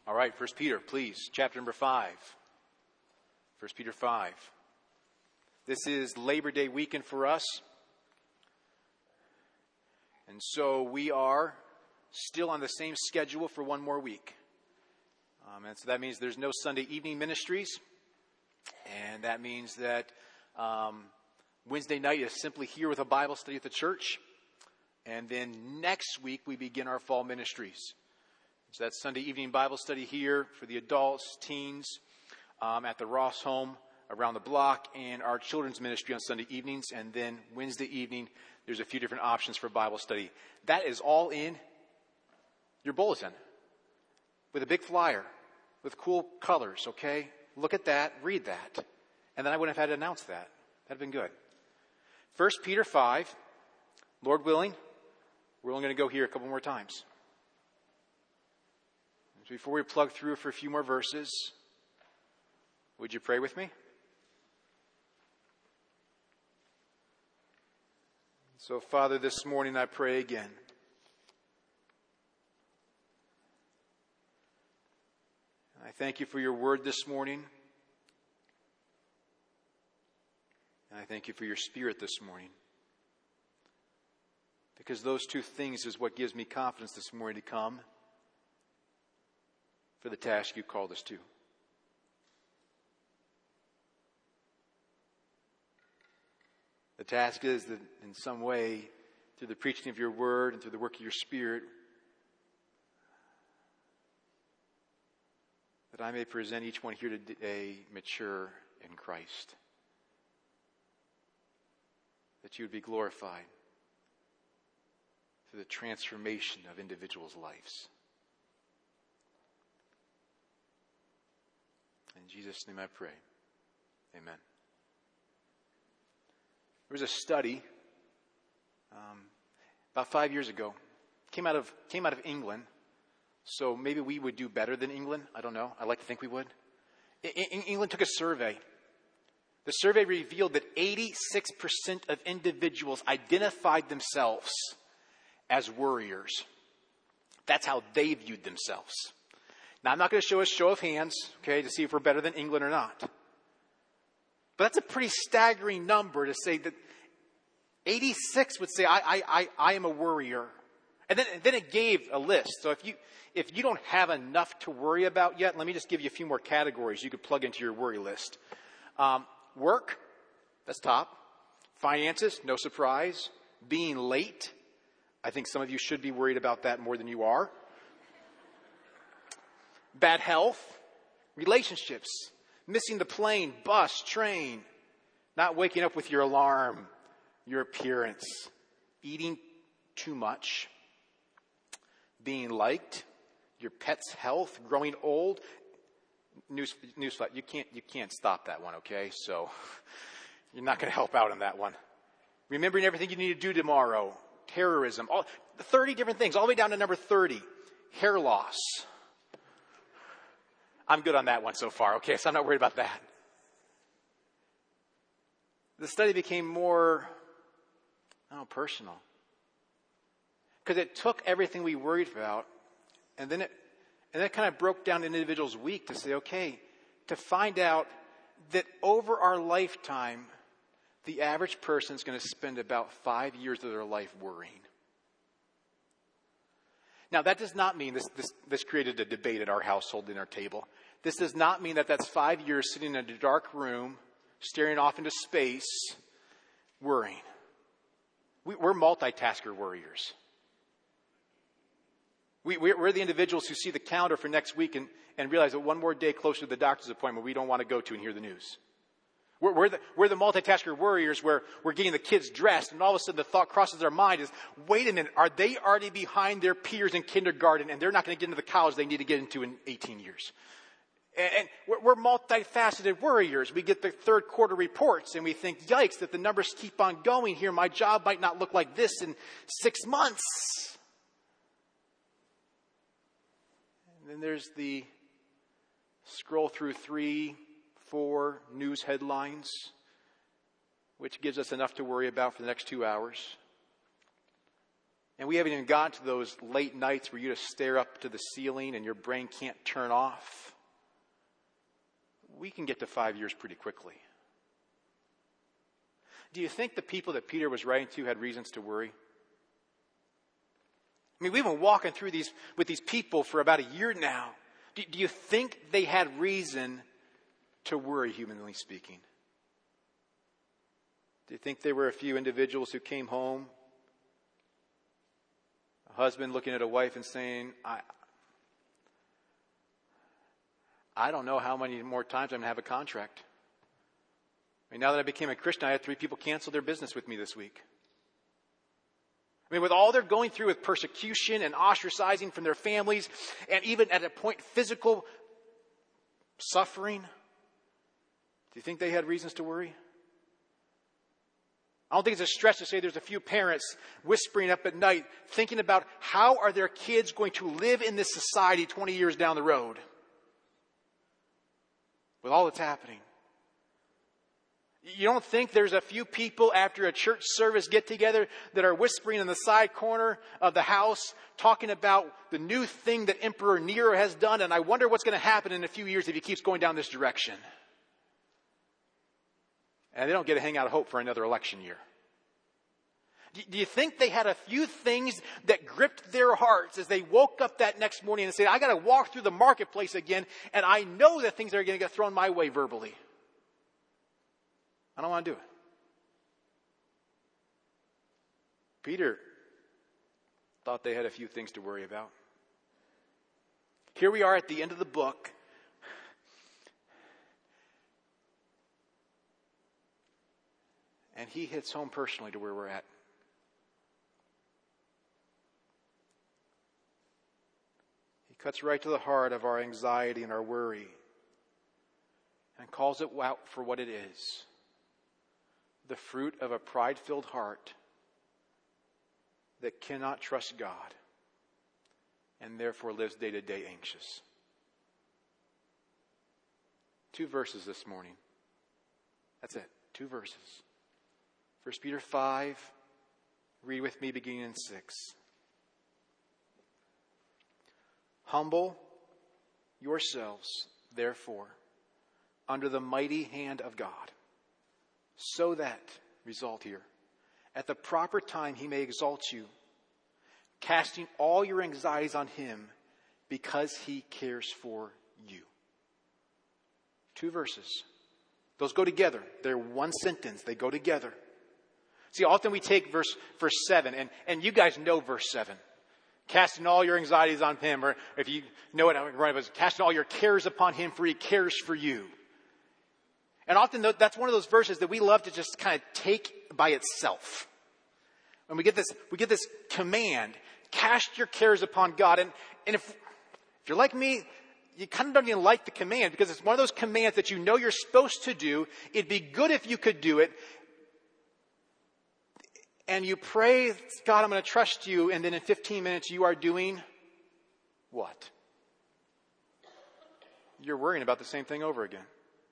All right, 1 Peter, please, chapter number 5. 1 Peter 5. This is Labor Day weekend for us. And so we are still on the same schedule for one more week. And so that means there's no Sunday evening ministries. And that means that Wednesday night is simply here with a Bible study at the church. And then next week we begin our fall ministries. So that's Sunday evening Bible study here for the adults, teens, at the Ross home around the block, and our children's ministry on Sunday evenings. And then Wednesday evening, there's a few different options for Bible study. That is all in your bulletin with a big flyer with cool colors, okay? Look at that, read that. And then I wouldn't have had to announce that. That'd have been good. 1 Peter 5, Lord willing, we're only going to go here a couple more times. Before we plug through for a few more verses, would you pray with me? So, Father, this morning I pray again. I thank you for your word this morning. And I thank you for your Spirit this morning. Because those two things is what gives me confidence this morning to come for the task you called us to. The task is that in some way, through the preaching of your word and through the work of your Spirit, that I may present each one here today mature in Christ. That you would be glorified through the transformation of individuals' lives. In Jesus' name I pray. Amen. There was a study about 5 years ago. Came out of England. So maybe we would do better than England. I don't know. I like to think we would. England took a survey. The survey revealed that 86% of individuals identified themselves as worriers. That's how they viewed themselves. Now, I'm not going to show a show of hands, okay, to see if we're better than England or not. But that's a pretty staggering number to say that 86 would say, I am a worrier. And then it gave a list. So if you don't have enough to worry about yet, let me just give you a few more categories you could plug into your worry list. Work, that's top. Finances, no surprise. Being late, I think some of you should be worried about that more than you are. Bad health, relationships, missing the plane, bus, train, not waking up with your alarm, your appearance, eating too much, being liked, your pet's health, growing old. Newsflash, you can't stop that one, okay? So you're not going to help out on that one. Remembering everything you need to do tomorrow, terrorism, 30 different things, all the way down to number 30, hair loss. I'm good on that one so far, okay? So I'm not worried about that. The study became more personal. Because it took everything we worried about, and then it kind of broke down an individual's week to say, okay, to find out that over our lifetime, the average person is going to spend about 5 years of their life worrying. Now, that does not mean this created a debate at our household dinner table. This does not mean that that's 5 years sitting in a dark room, staring off into space, worrying. We're multitasker worriers. We're the individuals who see the calendar for next week and realize that one more day closer to the doctor's appointment we don't want to go to and hear the news. We're the multitasker worriers where we're getting the kids dressed, and all of a sudden the thought crosses our mind is, wait a minute, are they already behind their peers in kindergarten and they're not going to get into the college they need to get into in 18 years? And we're multifaceted worriers. We get the third quarter reports and we think, yikes, that the numbers keep on going here. My job might not look like this in 6 months. And then there's the scroll through 3, 4 news headlines, which gives us enough to worry about for the next 2 hours. And we haven't even gotten to those late nights where you just stare up to the ceiling and your brain can't turn off. We can get to 5 years pretty quickly. Do you think the people that Peter was writing to had reasons to worry? I mean, we've been walking through with these people for about a year now. Do you think they had reason to worry, humanly speaking? Do you think there were a few individuals who came home, a husband looking at a wife and saying, I don't know how many more times I'm going to have a contract. I mean, now that I became a Christian, I had 3 people cancel their business with me this week. I mean, with all they're going through with persecution and ostracizing from their families, and even at a point physical suffering, do you think they had reasons to worry? I don't think it's a stretch to say there's a few parents whispering up at night, thinking about how are their kids going to live in this society 20 years down the road with all that's happening. You don't think there's a few people after a church service get together that are whispering in the side corner of the house, talking about the new thing that Emperor Nero has done, and I wonder what's going to happen in a few years if he keeps going down this direction. And they don't get a hang out of hope for another election year. Do you think they had a few things that gripped their hearts as they woke up that next morning and said, I got to walk through the marketplace again, and I know that things are going to get thrown my way verbally. I don't want to do it. Peter thought they had a few things to worry about. Here we are at the end of the book. And he hits home personally to where we're at. He cuts right to the heart of our anxiety and our worry and calls it out for what it is. The fruit of a pride-filled heart that cannot trust God and therefore lives day to day anxious. 2 verses this morning. That's it. 2 verses. 1 Peter 5, read with me beginning in 6. Humble yourselves, therefore, under the mighty hand of God, so that, result here, at the proper time he may exalt you, casting all your anxieties on him because he cares for you. 2 verses. Those go together. They're one sentence. They go together. See, often we take verse 7, and you guys know verse 7. Casting all your anxieties on him, or if you know it, right, it's casting all your cares upon him, for he cares for you. And often that's one of those verses that we love to just kind of take by itself. And we get this command, cast your cares upon God. And if you're like me, you kind of don't even like the command because it's one of those commands that you know you're supposed to do. It'd be good if you could do it. And you pray, God, I'm going to trust you. And then in 15 minutes, you are doing what? You're worrying about the same thing over again.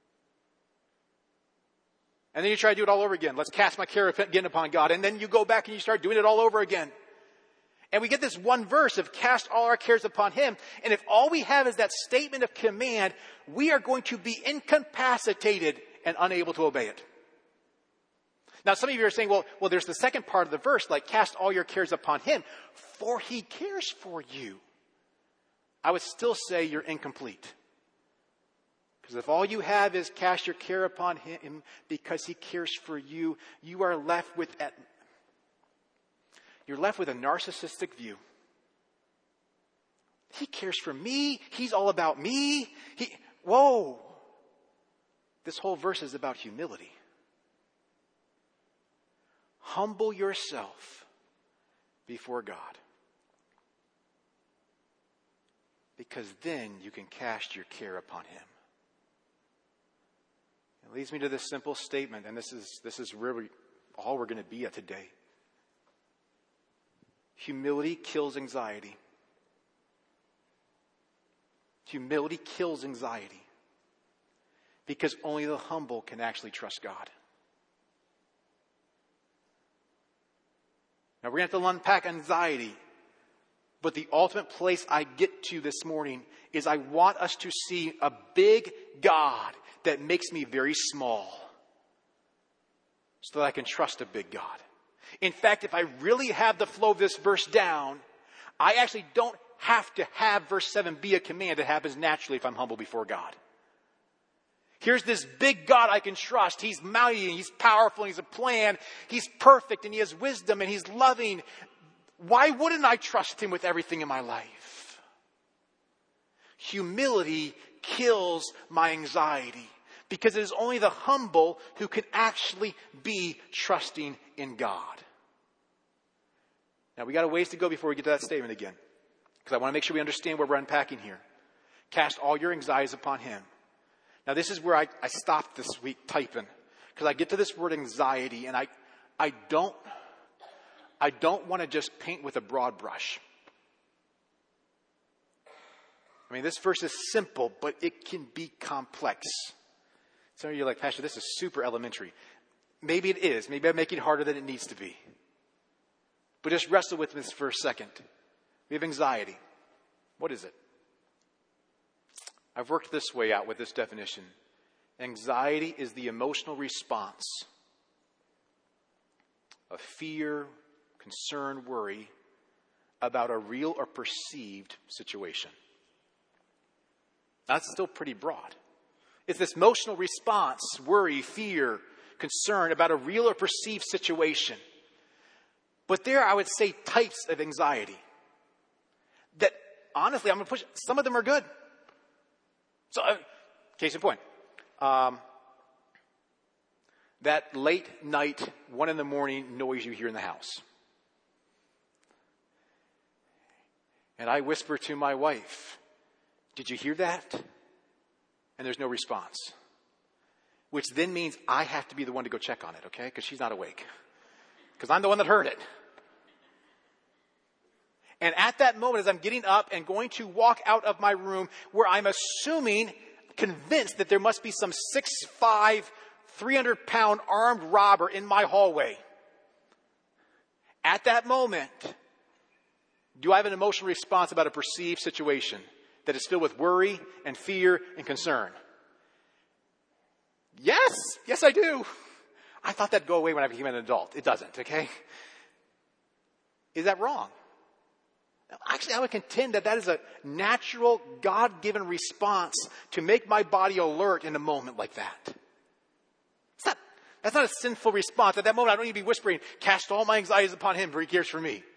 And then you try to do it all over again. Let's cast my care again upon God. And then you go back and you start doing it all over again. And we get this one verse of cast all our cares upon him. And if all we have is that statement of command, we are going to be incapacitated and unable to obey it. Now, some of you are saying, well, there's the second part of the verse, like cast all your cares upon him, for he cares for you. I would still say you're incomplete. Because if all you have is cast your care upon him because he cares for you, you are left with a narcissistic view. He cares for me. He's all about me. Whoa. This whole verse is about humility. Humble yourself before God. Because then you can cast your care upon him. It leads me to this simple statement, and this is really all we're going to be at today. Humility kills anxiety. Humility kills anxiety. Because only the humble can actually trust God. Now, we're going to have to unpack anxiety. But the ultimate place I get to this morning is I want us to see a big God that makes me very small so that I can trust a big God. In fact, if I really have the flow of this verse down, I actually don't have to have verse 7 be a command. It happens naturally if I'm humble before God. Here's this big God I can trust. He's mighty and He's powerful and He's a plan. He's perfect and He has wisdom and He's loving. Why wouldn't I trust Him with everything in my life? Humility kills my anxiety because it is only the humble who can actually be trusting in God. Now, we got a ways to go before we get to that statement again, because I want to make sure we understand where we're unpacking here. Cast all your anxieties upon Him. Now, this is where I stopped this week typing, because I get to this word anxiety, and I don't want to just paint with a broad brush. I mean, this verse is simple, but it can be complex. Some of you are like, Pastor, this is super elementary. Maybe it is. Maybe I'm making it harder than it needs to be. But just wrestle with this for a second. We have anxiety. What is it? I've worked this way out with this definition. Anxiety is the emotional response of fear, concern, worry about a real or perceived situation. That's still pretty broad. It's this emotional response, worry, fear, concern about a real or perceived situation. But there I would say types of anxiety that honestly I'm going to push. Some of them are good. So, case in point, that late night, 1 a.m. noise you hear in the house. And I whisper to my wife, "Did you hear that?" And there's no response. Which then means I have to be the one to go check on it, okay? Because she's not awake. Because I'm the one that heard it. And at that moment, as I'm getting up and going to walk out of my room, where I'm convinced that there must be some 6'5", 300-pound armed robber in my hallway. At that moment, do I have an emotional response about a perceived situation that is filled with worry and fear and concern? Yes. Yes, I do. I thought that'd go away when I became an adult. It doesn't, okay? Is that wrong? Actually, I would contend that is a natural, God-given response to make my body alert in a moment like that. That's not a sinful response. At that moment, I don't need to be whispering, "Cast all my anxieties upon Him, for He cares for me."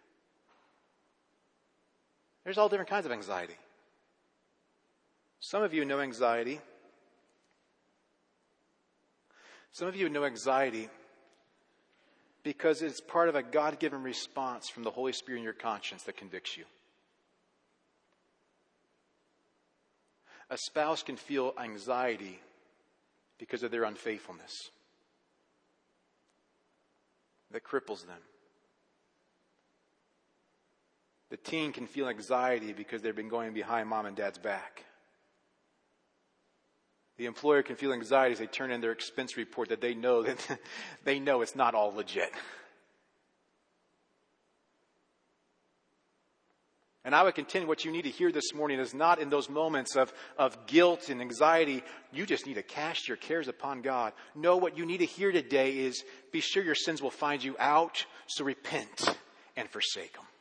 There's all different kinds of anxiety. Some of you know anxiety. Some of you know anxiety because it's part of a God-given response from the Holy Spirit in your conscience that convicts you. A spouse can feel anxiety because of their unfaithfulness that cripples them. The teen can feel anxiety because they've been going behind mom and dad's back. The employer can feel anxiety as they turn in their expense report that they know it's not all legit. And I would contend what you need to hear this morning is not in those moments of guilt and anxiety. You just need to cast your cares upon God. No, what you need to hear today is be sure your sins will find you out, so repent and forsake them.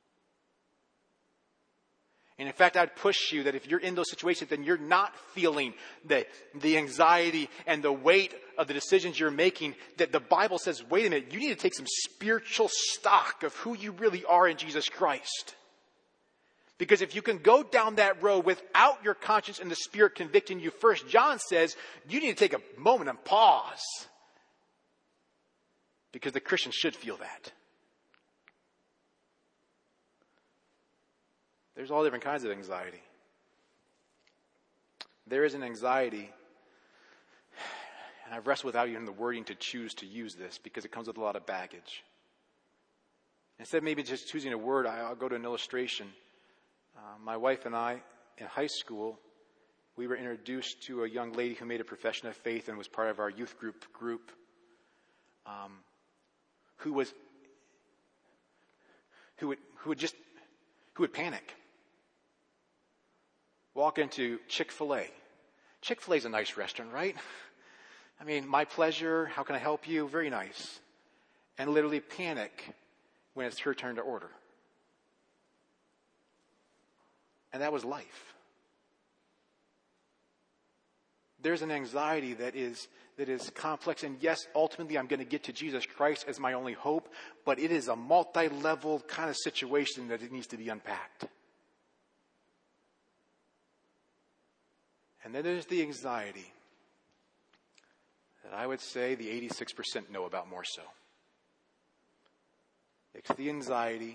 And in fact, I'd push you that if you're in those situations, then you're not feeling the anxiety and the weight of the decisions you're making, that the Bible says, wait a minute, you need to take some spiritual stock of who you really are in Jesus Christ. Because if you can go down that road without your conscience and the Spirit convicting you first, John says, you need to take a moment and pause. Because the Christian should feel that. There's all different kinds of anxiety. There is an anxiety, and I've wrestled without even the wording to choose to use this because it comes with a lot of baggage. Instead of maybe just choosing a word, I'll go to an illustration. My wife and I, in high school, we were introduced to a young lady who made a profession of faith and was part of our youth group, who was who would panic. Walk into Chick-fil-A. Chick-fil-A is a nice restaurant, right? I mean, my pleasure, how can I help you? Very nice. And literally panic when it's her turn to order. And that was life. There's an anxiety that is complex. And yes, ultimately I'm going to get to Jesus Christ as my only hope, but it is a multi-level kind of situation that it needs to be unpacked. And then there's the anxiety that I would say the 86% know about more so. It's the anxiety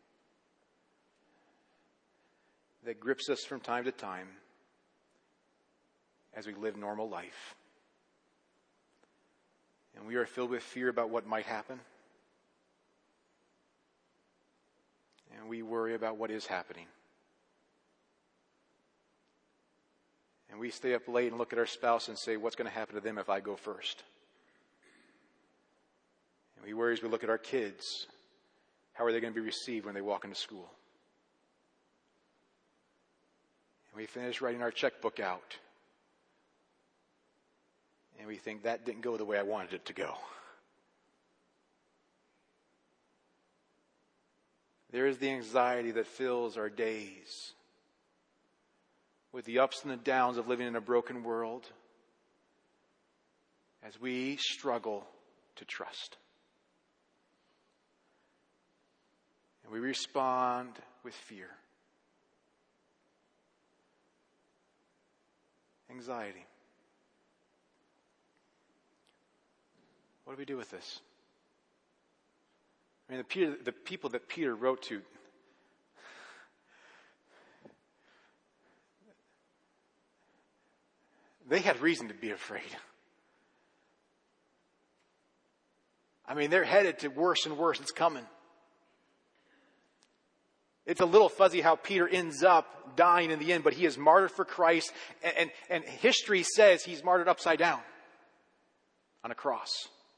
that grips us from time to time as we live normal life. And we are filled with fear about what might happen. And we worry about what is happening. And we stay up late and look at our spouse and say, what's going to happen to them if I go first? And we worry as we look at our kids. How are they going to be received when they walk into school? And we finish writing our checkbook out. And we think that didn't go the way I wanted it to go. There is the anxiety that fills our days with the ups and the downs of living in a broken world as we struggle to trust. And we respond with fear. Anxiety. What do we do with this? I mean, the people that Peter wrote to, they had reason to be afraid. I mean, they're headed to worse and worse. It's coming. It's a little fuzzy how Peter ends up dying in the end, but he is martyred for Christ. And history says he's martyred upside down on a cross.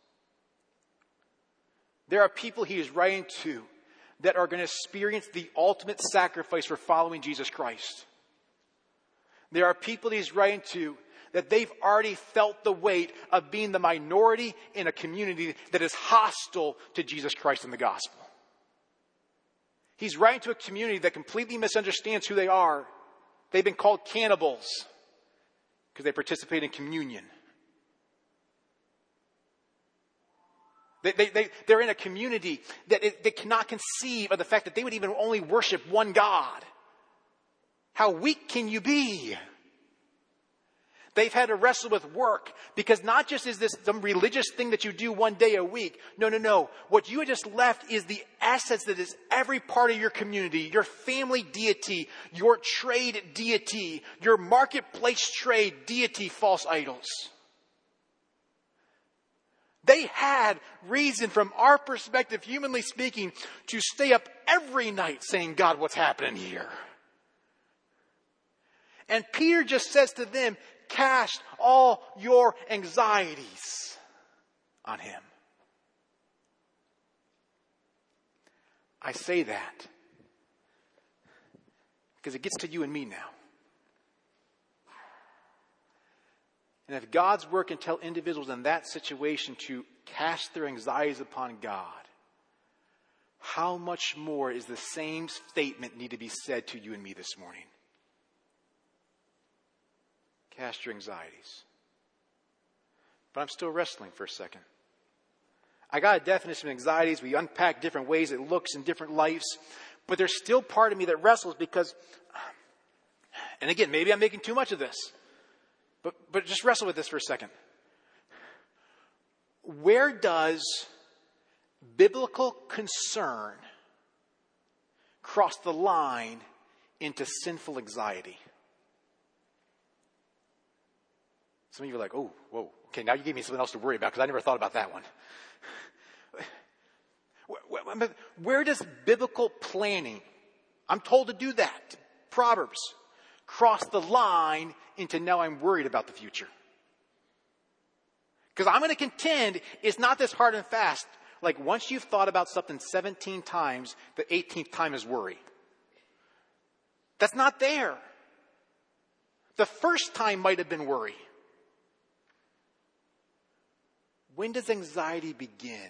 There are people he is writing to that are going to experience the ultimate sacrifice for following Jesus Christ. There are people he's writing to that they've already felt the weight of being the minority in a community that is hostile to Jesus Christ and the gospel. He's writing to a community that completely misunderstands who they are. They've been called cannibals because they participate in communion. They're in a community that cannot conceive of the fact that they would even only worship one God. How weak can you be? They've had to wrestle with work because not just is this some religious thing that you do one day a week. No. What you had just left is the assets that is every part of your community, your family deity, your trade deity, your marketplace trade deity, false idols. They had reason from our perspective, humanly speaking, to stay up every night saying, God, what's happening here? And Peter just says to them, cast all your anxieties on him. I say that because it gets to you and me now. And if God's work can tell individuals in that situation to cast their anxieties upon God, how much more is the same statement need to be said to you and me this morning? Cast your anxieties. But I'm still wrestling for a second. I got a definition of anxieties. We unpack different ways it looks in different lives. But there's still part of me that wrestles because, and again, maybe I'm making too much of this. But just wrestle with this for a second. Where does biblical concern cross the line into sinful anxiety? Some of you are like, oh, whoa. Okay, now you gave me something else to worry about because I never thought about that one. Where does biblical planning, I'm told to do that, Proverbs, cross the line into now I'm worried about the future? Because I'm going to contend it's not this hard and fast. Like once you've thought about something 17 times, the 18th time is worry. That's not there. The first time might have been worry. When does anxiety begin?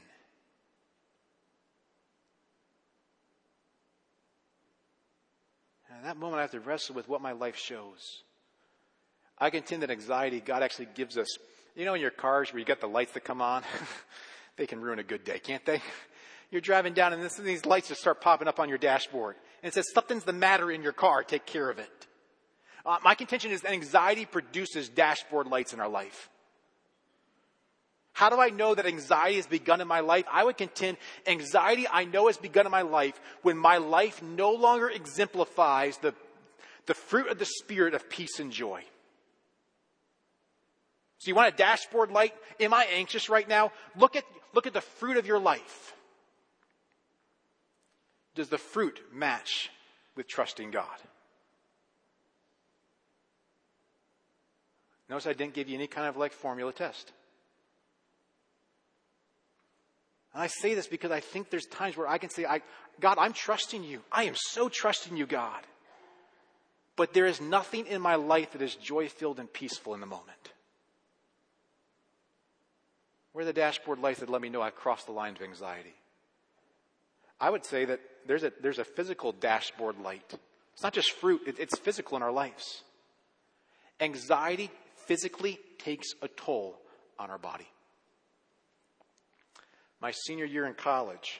And at that moment I have to wrestle with what my life shows. I contend that anxiety, God actually gives us, in your cars where you got the lights that come on, they can ruin a good day, can't they? You're driving down and these lights just start popping up on your dashboard. And it says, something's the matter in your car, take care of it. My contention is that anxiety produces dashboard lights in our life. How do I know that anxiety has begun in my life? I would contend anxiety I know has begun in my life when my life no longer exemplifies the fruit of the Spirit of peace and joy. So you want a dashboard light? Am I anxious right now? Look at the fruit of your life. Does the fruit match with trusting God? Notice I didn't give you any kind of formula test. And I say this because I think there's times where I can say, God, I'm trusting you. I am so trusting you, God. But there is nothing in my life that is joy-filled and peaceful in the moment. Where are the dashboard lights that let me know I've crossed the line of anxiety? I would say that there's a physical dashboard light. It's not just fruit, it's physical in our lives. Anxiety physically takes a toll on our body. My senior year in college,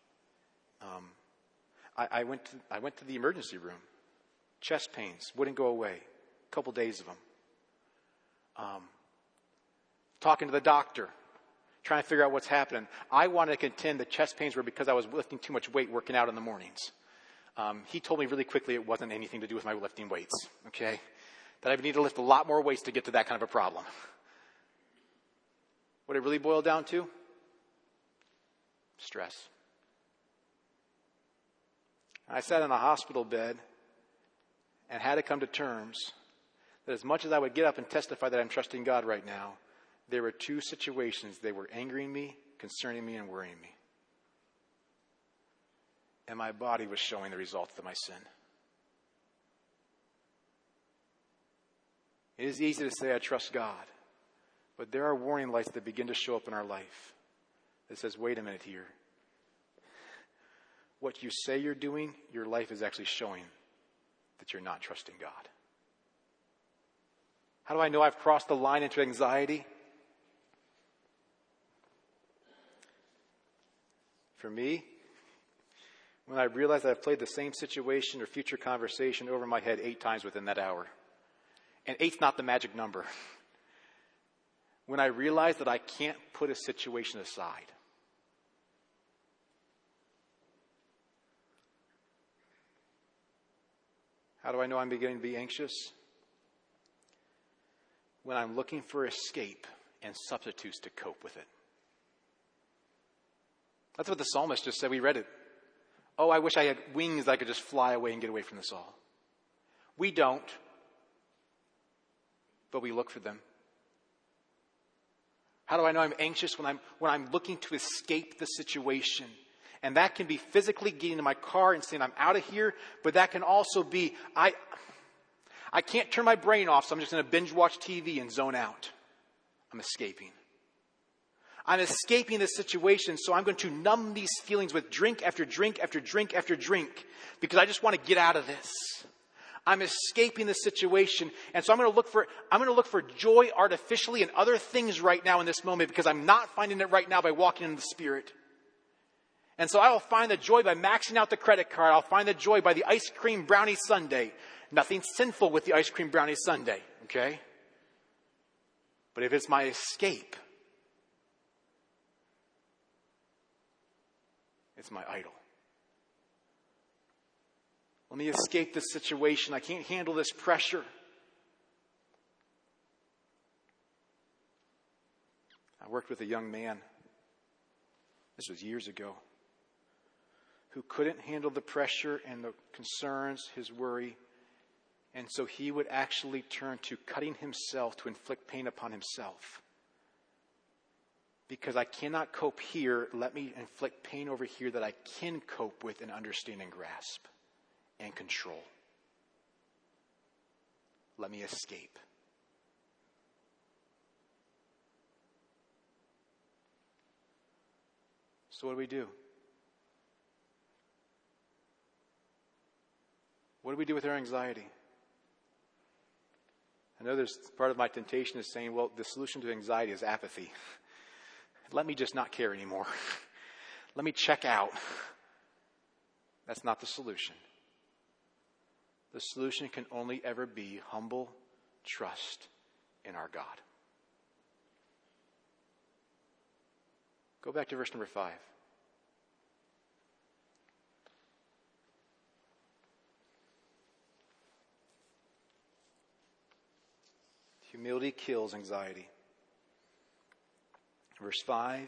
I went to the emergency room. Chest pains wouldn't go away. A couple days of them. Talking to the doctor, trying to figure out what's happening. I wanted to contend that chest pains were because I was lifting too much weight working out in the mornings. He told me really quickly it wasn't anything to do with my lifting weights, okay? That I would need to lift a lot more weights to get to that kind of a problem. What it really boiled down to? Stress. I sat in a hospital bed and had to come to terms that as much as I would get up and testify that I'm trusting God right now, there were two situations. They were angering me, concerning me, and worrying me. And my body was showing the results of my sin. It is easy to say I trust God, but there are warning lights that begin to show up in our life that says, wait a minute here. What you say you're doing, your life is actually showing that you're not trusting God. How do I know I've crossed the line into anxiety? For me, when I realize that I've played the same situation or future conversation over my head 8 times within that hour. And 8's not the magic number. When I realize that I can't put a situation aside. How do I know I'm beginning to be anxious? When I'm looking for escape and substitutes to cope with it. That's what the psalmist just said. We read it. Oh, I wish I had wings that I could just fly away and get away from this all. We don't, but we look for them. How do I know I'm anxious? When I'm looking to escape the situation. And that can be physically getting in my car and saying, I'm out of here. But that can also be, I can't turn my brain off, so I'm just going to binge watch TV and zone out. I'm escaping. I'm escaping this situation, so I'm going to numb these feelings with drink after drink after drink after drink because I just want to get out of this. I'm escaping the situation, and so I'm going to look for joy artificially in other things right now in this moment because I'm not finding it right now by walking in the Spirit. And so I will find the joy by maxing out the credit card. I'll find the joy by the ice cream brownie sundae. Nothing sinful with the ice cream brownie sundae, okay? But if it's my escape, it's my idol. Let me escape this situation. I can't handle this pressure. I worked with a young man, this was years ago, who couldn't handle the pressure and the concerns, his worry. And so he would actually turn to cutting himself to inflict pain upon himself. Because I cannot cope here, let me inflict pain over here that I can cope with and understand and grasp and control. Let me escape. So what do? What do we do with our anxiety? I know there's part of my temptation is saying, well, the solution to anxiety is apathy. Let me just not care anymore. Let me check out. That's not the solution. The solution can only ever be humble trust in our God. Go back to verse number 5. Humility kills anxiety. Verse 5.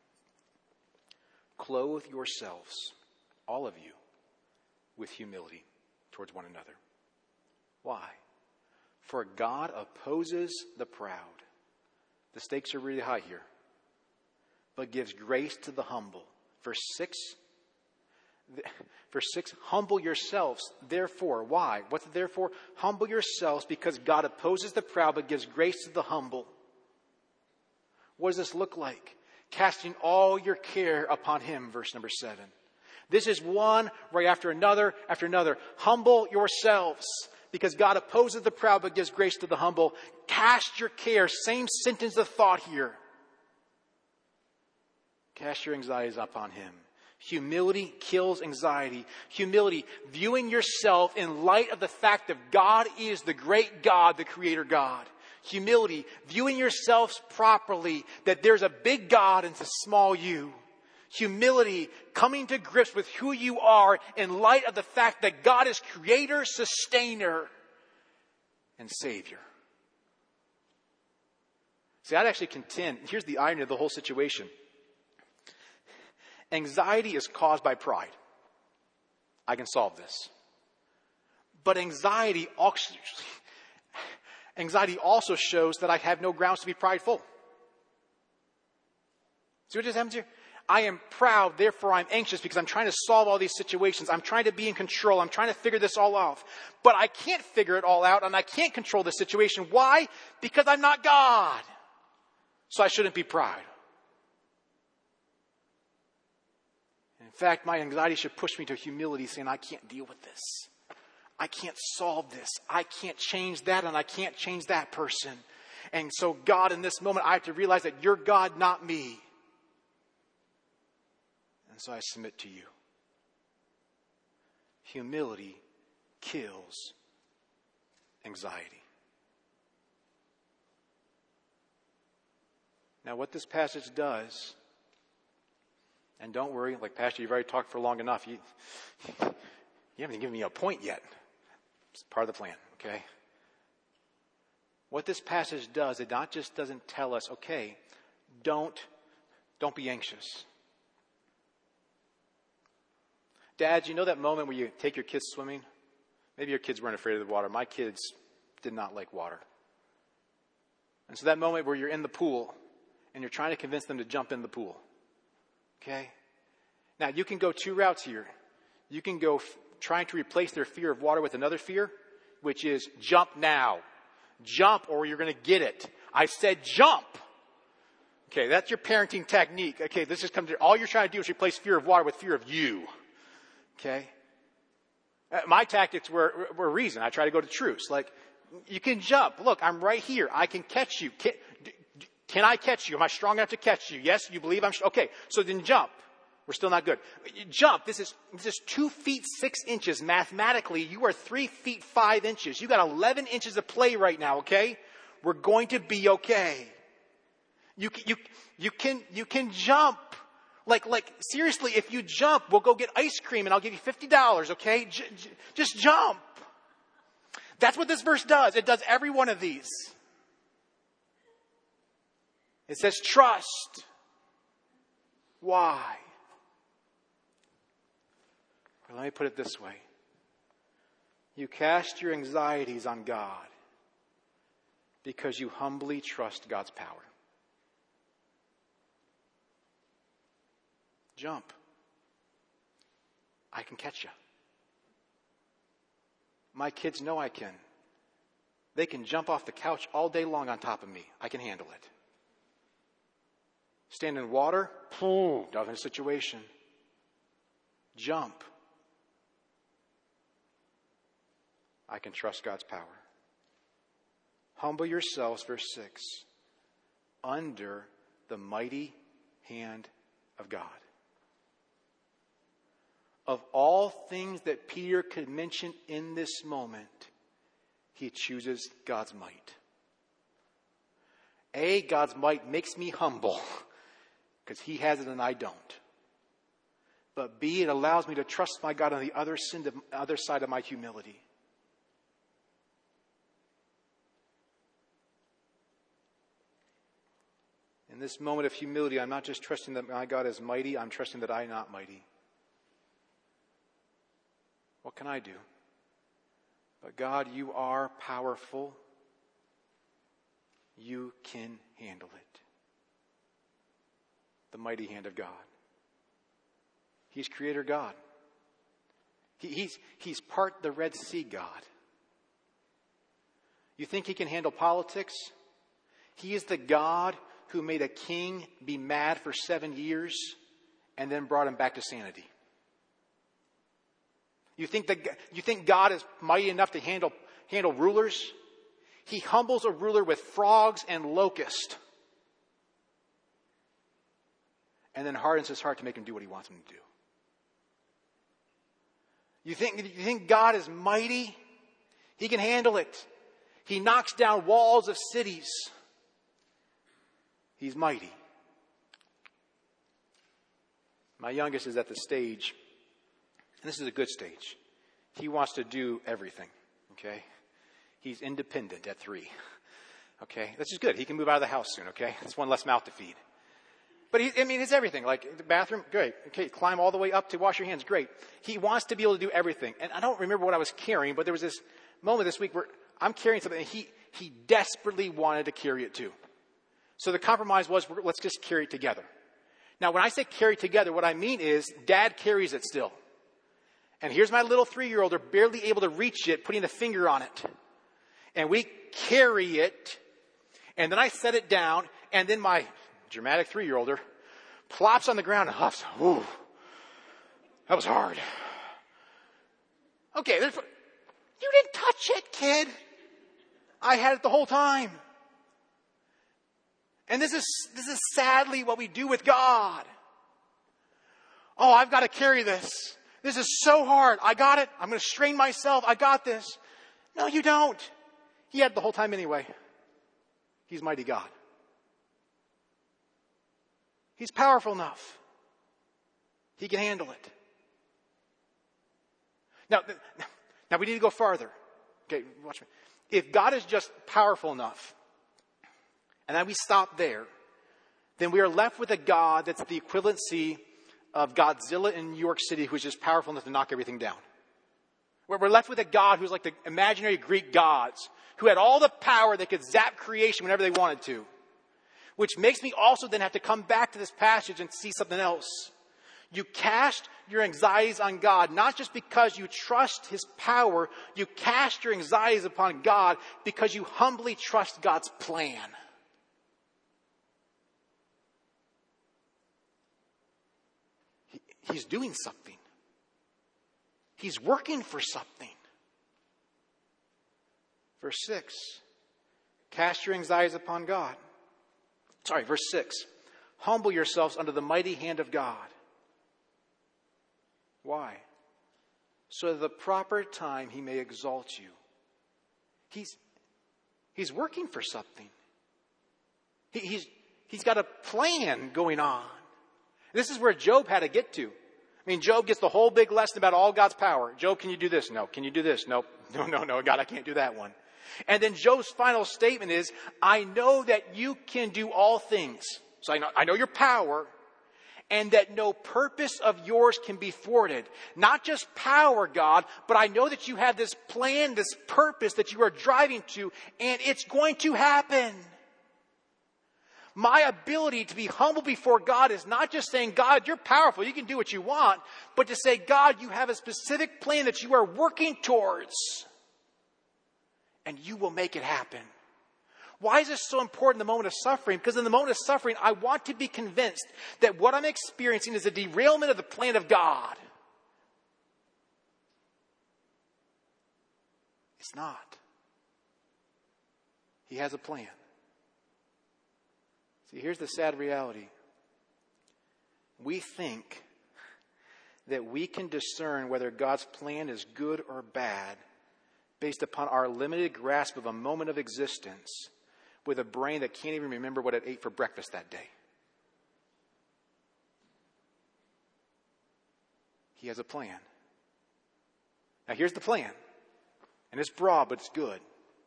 Clothe yourselves, all of you, with humility towards one another. Why? For God opposes the proud. The stakes are really high here. But gives grace to the humble. Verse 6. Verse 6, humble yourselves, therefore. Why? What's the therefore? Humble yourselves because God opposes the proud but gives grace to the humble. What does this look like? Casting all your care upon him, verse number 7. This is one right after another after another. Humble yourselves because God opposes the proud but gives grace to the humble. Cast your care, same sentence of thought here. Cast your anxieties upon him. Humility kills anxiety. Humility, viewing yourself in light of the fact that God is the great God, the creator God. Humility, viewing yourselves properly, that there's a big God and a small you. Humility, coming to grips with who you are in light of the fact that God is creator, sustainer, and savior. See, I'd actually contend, here's the irony of the whole situation. Anxiety is caused by pride. I can solve this. But anxiety also shows that I have no grounds to be prideful. See what just happens here? I am proud, therefore I'm anxious because I'm trying to solve all these situations. I'm trying to be in control. I'm trying to figure this all out. But I can't figure it all out and I can't control the situation. Why? Because I'm not God. So I shouldn't be proud. In fact, my anxiety should push me to humility, saying, I can't deal with this. I can't solve this. I can't change that, and I can't change that person. And so, God, in this moment, I have to realize that you're God, not me. And so I submit to you. Humility kills anxiety. Now, what this passage does, and don't worry, like Pastor, you've already talked for long enough. You haven't given me a point yet. It's part of the plan, okay? What this passage does, it not just doesn't tell us, okay, don't be anxious. Dads, you know that moment where you take your kids swimming? Maybe your kids weren't afraid of the water. My kids did not like water. And so that moment where you're in the pool and you're trying to convince them to jump in the pool. Okay? Now, you can go two routes here. You can go trying to replace their fear of water with another fear, which is jump now. Jump or you're going to get it. I said jump. Okay, that's your parenting technique. Okay, this is coming to, all you're trying to do is replace fear of water with fear of you. Okay? My tactics were reason. I try to go to truce. Like, you can jump. Look, I'm right here. I can catch you. Can I catch you? Am I strong enough to catch you? Yes, you believe I'm okay, so then jump. We're still not good. Jump. This is 2 feet 6 inches. Mathematically, you are 3 feet 5 inches. You got 11 inches of play right now, okay? We're going to be okay. You can jump. Like seriously, if you jump, we'll go get ice cream and I'll give you $50, okay? Just jump. That's what this verse does. It does every one of these. It says trust. Why? Well, let me put it this way. You cast your anxieties on God because you humbly trust God's power. Jump. I can catch you. My kids know I can. They can jump off the couch all day long on top of me. I can handle it. Stand in water, different situation. Jump. I can trust God's power. Humble yourselves, verse 6, under the mighty hand of God. Of all things that Peter could mention in this moment, he chooses God's might. A, God's might makes me humble because he has it and I don't. But B, it allows me to trust my God on the other side of my humility. In this moment of humility, I'm not just trusting that my God is mighty, I'm trusting that I'm not mighty. What can I do? But God, you are powerful. You can handle it. The mighty hand of God. He's Creator God. He's part the Red Sea God. You think he can handle politics? He is the God who made a king be mad for 7 years and then brought him back to sanity. You think God is mighty enough to handle rulers? He humbles a ruler with frogs and locusts, and then hardens his heart to make him do what he wants him to do. You think God is mighty? He can handle it. He knocks down walls of cities. He's mighty. My youngest is at the stage, and this is a good stage. He wants to do everything, okay? He's independent at 3, okay? This is good. He can move out of the house soon, okay? That's one less mouth to feed. But it's everything. Like the bathroom, great. Okay, climb all the way up to wash your hands, great. He wants to be able to do everything. And I don't remember what I was carrying, but there was this moment this week where I'm carrying something, and he desperately wanted to carry it too. So the compromise was, let's just carry it together. Now, when I say carry together, what I mean is Dad carries it still. And here's my little 3-year-older barely able to reach it, putting a finger on it. And we carry it, and then I set it down, and then my dramatic 3-year-older plops on the ground and huffs. Ooh, that was hard. Okay, you didn't touch it, kid. I had it the whole time. And this is sadly what we do with God. Oh, I've got to carry this. This is so hard. I got it. I'm going to strain myself. I got this. No, you don't. He had it the whole time anyway. He's mighty God. He's powerful enough. He can handle it. Now we need to go farther. Okay, watch me. If God is just powerful enough, and then we stop there, then we are left with a God that's the equivalency of Godzilla in New York City, who's just powerful enough to knock everything down. We're left with a God who's like the imaginary Greek gods, who had all the power, they could zap creation whenever they wanted to. Which makes me also then have to come back to this passage and see something else. You cast your anxieties on God, not just because you trust his power. You cast your anxieties upon God because you humbly trust God's plan. He's doing something. He's working for something. Verse 6. Cast your anxieties upon God. Verse 6. Humble yourselves under the mighty hand of God. Why? So at the proper time he may exalt you. He's working for something. He's got a plan going on. This is where Job had to get to. I mean, Job gets the whole big lesson about all God's power. Job, can you do this? No. Can you do this? No. No, God, I can't do that one. And then Job's final statement is, I know that you can do all things. So I know your power, and that no purpose of yours can be thwarted. Not just power, God, but I know that you have this plan, this purpose that you are driving to, and it's going to happen. My ability to be humble before God is not just saying, God, you're powerful, you can do what you want, but to say, God, you have a specific plan that you are working towards, and you will make it happen. Why is this so important in the moment of suffering? Because in the moment of suffering, I want to be convinced that what I'm experiencing is a derailment of the plan of God. It's not. He has a plan. See, here's the sad reality. We think that we can discern whether God's plan is good or bad based upon our limited grasp of a moment of existence with a brain that can't even remember what it ate for breakfast that day. He has a plan. Now here's the plan. And it's broad, but it's good.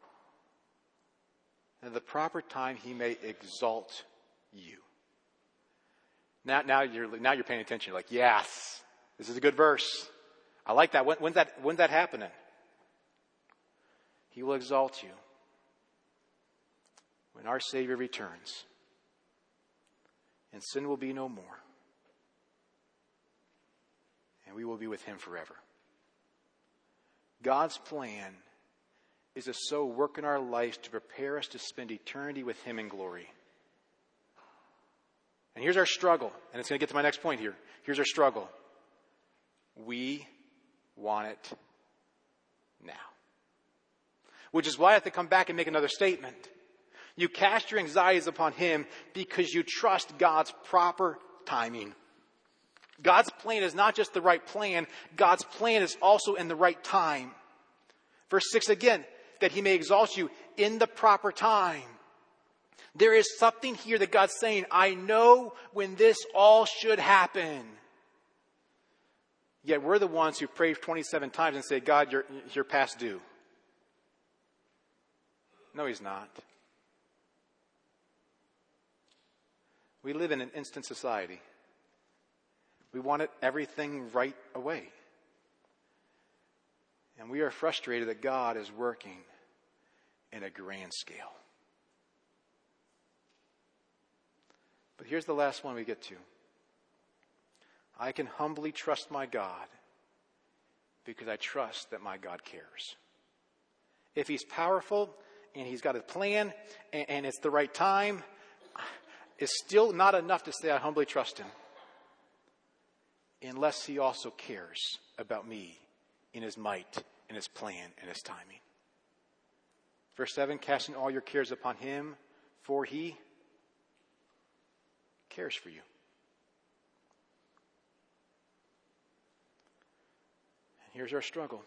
At the proper time, he may exalt you. Now you're paying attention. You're like, yes, this is a good verse. I like that. When's that happening? He will exalt you when our Savior returns, and sin will be no more, and we will be with him forever. God's plan is to so work in our lives to prepare us to spend eternity with him in glory. And here's our struggle, and it's going to get to my next point here. Here's our struggle. We want it now. Which is why I have to come back and make another statement. You cast your anxieties upon him because you trust God's proper timing. God's plan is not just the right plan. God's plan is also in the right time. Verse 6 again, that he may exalt you in the proper time. There is something here that God's saying, I know when this all should happen. Yet we're the ones who pray 27 times and say, God, you're past due. No, he's not. We live in an instant society. We want everything right away. And we are frustrated that God is working in a grand scale. But here's the last one we get to. I can humbly trust my God because I trust that my God cares. If he's powerful and he's got a plan and it's the right time, it's still not enough to say I humbly trust him. Unless he also cares about me in his might, in his plan, and his timing. Verse 7, casting all your cares upon him, for he cares for you. And here's our struggle.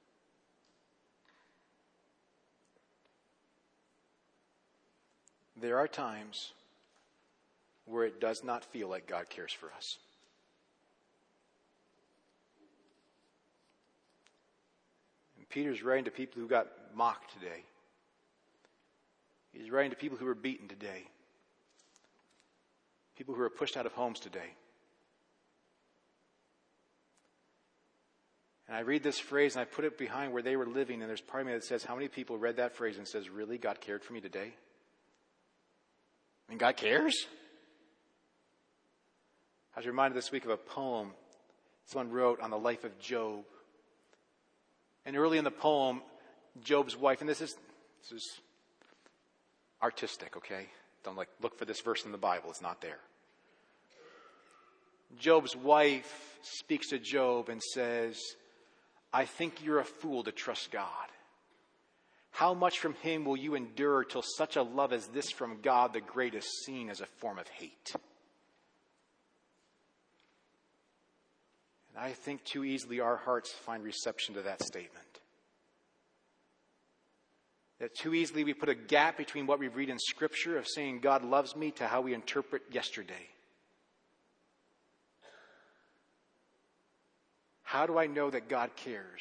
There are times where it does not feel like God cares for us. And Peter's writing to people who got mocked today. He's writing to people who were beaten today. People who were pushed out of homes today. And I read this phrase and I put it behind where they were living, and there's part of me that says, how many people read that phrase and says, really, God cared for me today? I mean, God cares? I was reminded this week of a poem someone wrote on the life of Job. And early in the poem, Job's wife, and this is artistic, okay? Don't look for this verse in the Bible. It's not there. Job's wife speaks to Job and says, I think you're a fool to trust God. How much from him will you endure till such a love as this from God the great is seen as a form of hate? And I think too easily our hearts find reception to that statement. That too easily we put a gap between what we read in Scripture of saying God loves me to how we interpret yesterday. How do I know that God cares?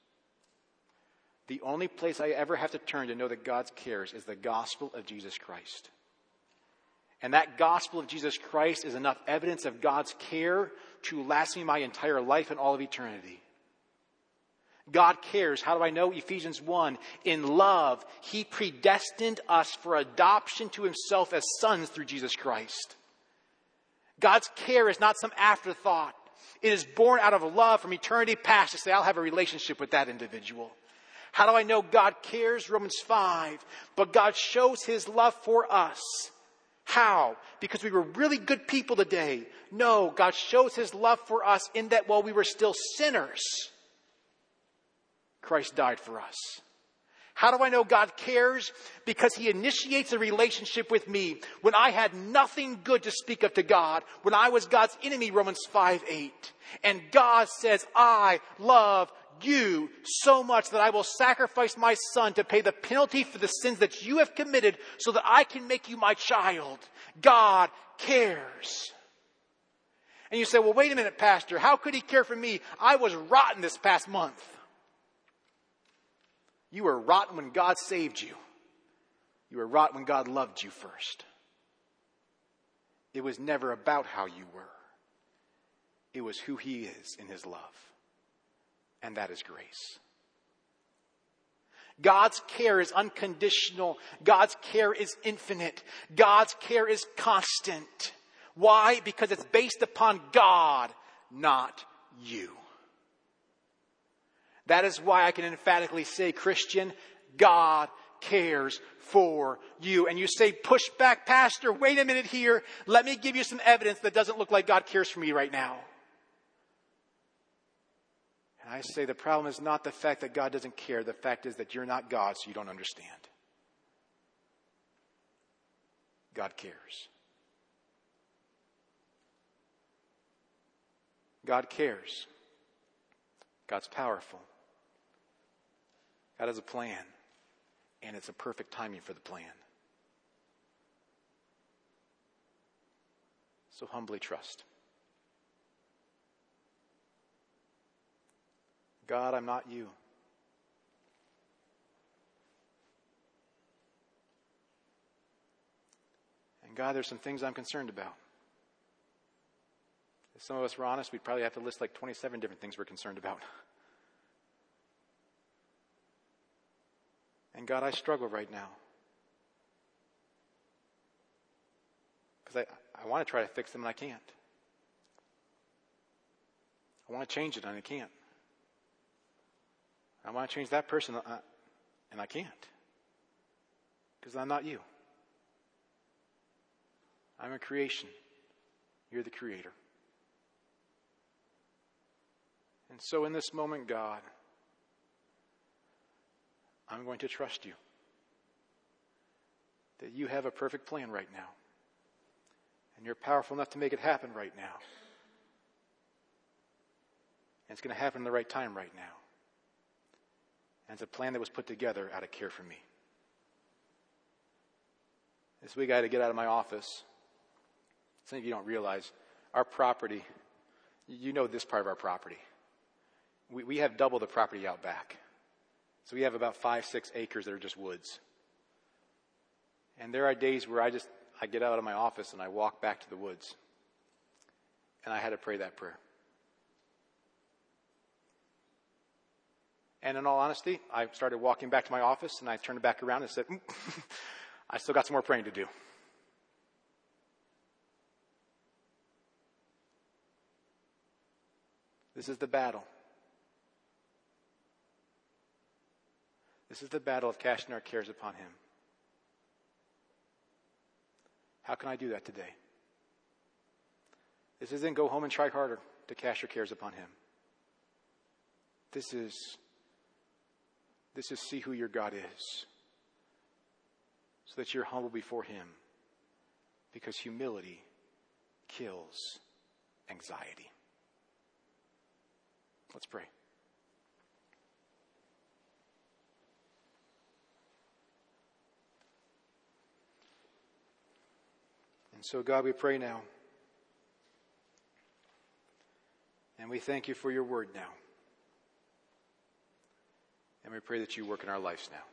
The only place I ever have to turn to know that God cares is the gospel of Jesus Christ. And that gospel of Jesus Christ is enough evidence of God's care to last me my entire life and all of eternity. God cares. How do I know? Ephesians 1. In love, he predestined us for adoption to himself as sons through Jesus Christ. God's care is not some afterthought. It is born out of love from eternity past to say, I'll have a relationship with that individual. How do I know God cares? Romans 5. But God shows his love for us. How? Because we were really good people today. No, God shows his love for us in that while we were still sinners, Christ died for us. How do I know God cares? Because he initiates a relationship with me when I had nothing good to speak of to God, when I was God's enemy, Romans 5:8. And God says, I love you so much that I will sacrifice my son to pay the penalty for the sins that you have committed so that I can make you my child. God cares. And you say, well, wait a minute, Pastor. How could he care for me? I was rotten this past month. You were rotten when God saved you. You were rotten when God loved you first. It was never about how you were. It was who he is in his love. And that is grace. God's care is unconditional. God's care is infinite. God's care is constant. Why? Because it's based upon God, not you. That is why I can emphatically say, Christian, God cares for you. And you say, push back, Pastor, wait a minute here. Let me give you some evidence that doesn't look like God cares for me right now. And I say the problem is not the fact that God doesn't care. The fact is that you're not God, so you don't understand. God cares. God cares. God's powerful. God has a plan, and it's a perfect timing for the plan. So humbly trust. God, I'm not you. And God, there's some things I'm concerned about. If some of us were honest, we'd probably have to list like 27 different things we're concerned about. And God, I struggle right now. Because I want to try to fix them and I can't. I want to change it and I can't. I want to change that person and I can't. Because I'm not you. I'm a creation. You're the creator. And so in this moment, God, I'm going to trust you. That you have a perfect plan right now. And you're powerful enough to make it happen right now. And it's going to happen in the right time right now. And it's a plan that was put together out of care for me. This week I had to get out of my office. Some of you don't realize our property, you know this part of our property. We have double the property out back. So we have about 5-6 acres that are just woods. And there are days where I get out of my office and I walk back to the woods. And I had to pray that prayer. And in all honesty, I started walking back to my office and I turned back around and said, I still got some more praying to do. This is the battle. This is the battle of casting our cares upon him. How can I do that today? This isn't go home and try harder to cast your cares upon him. This is see who your God is. So that you're humble before him. Because humility kills anxiety. Let's pray. And so, God, we pray now. And we thank you for your word now. And we pray that you work in our lives now.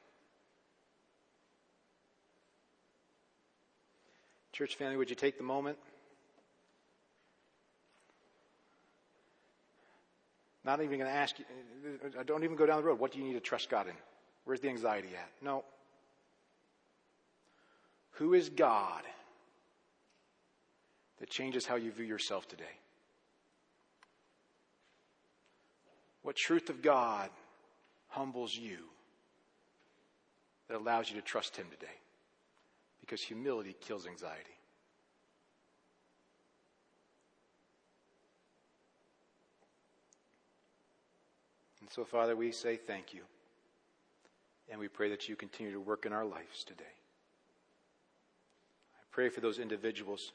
Church family, would you take the moment? Not even going to ask you, don't even go down the road. What do you need to trust God in? Where's the anxiety at? No. Who is God that changes how you view yourself today? What truth of God humbles you that allows you to trust him today? Because humility kills anxiety. And so, Father, we say thank you. And we pray that you continue to work in our lives today. I pray for those individuals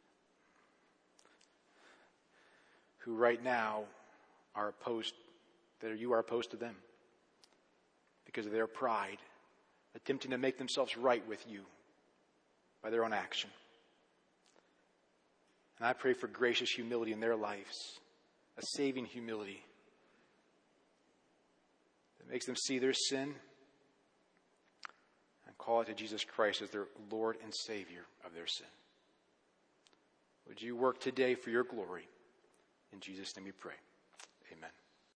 who right now are opposed, you are opposed to them because of their pride, attempting to make themselves right with you by their own action. And I pray for gracious humility in their lives, a saving humility that makes them see their sin and call it to Jesus Christ as their Lord and Savior of their sin. Would you work today for your glory? In Jesus' name we pray. Amen.